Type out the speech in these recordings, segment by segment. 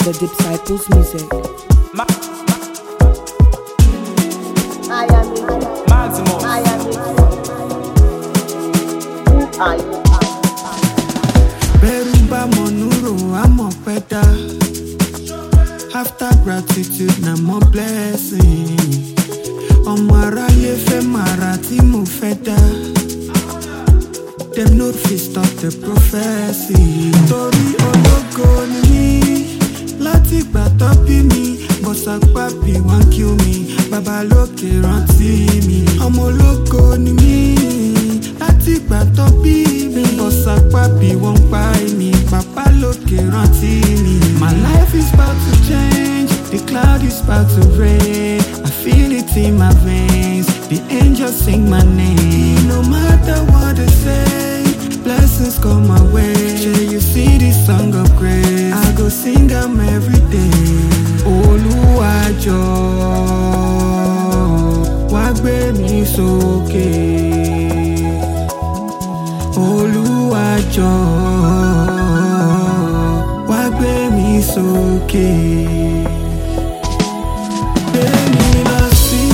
The Disciples Music. I am it. Maximus. I am it. Who are you? Berumba monuro amo peda. After gratitude na more blessing. Omara ye fe marati mo feda. Them no fit stop the prophecy. Tori ologo ni mi, láti gbà tó bí mi. Bossa papi wan kill me, baba lókè rántí mi. Ọmọ ológo ni mi, láti gbà tó bí mi. Bossa papi wan pa mi, baba lókè rántí mi. My life is about to change, the cloud is about to rain. I feel it in my veins, the angels sing my name. No matter what they say, blessings come my way. Sure you see this song of grace, I go sing them every day. Olúwàjọ, wá gbé mi sókè. Olúwàjọ, wá gbé mi sókè. Gbé mi lọ sí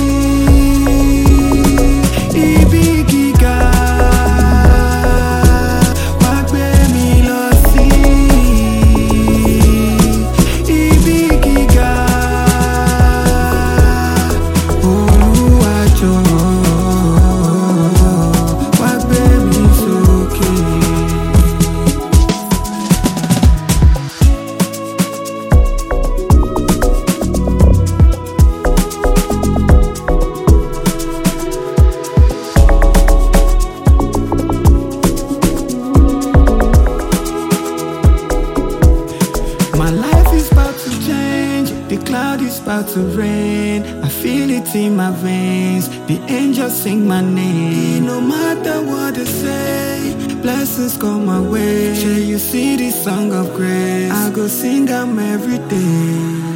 ibi gíga. Wá gbé mi lọ sí ibi gíga. Olúwàjọ, wá gbé mi sókè. My life is about to change, the cloud is about to rain. I feel it in my veins, the angels sing my name. No matter what they say, blessings come my way. Sure you see this song of grace, I go sing them every day.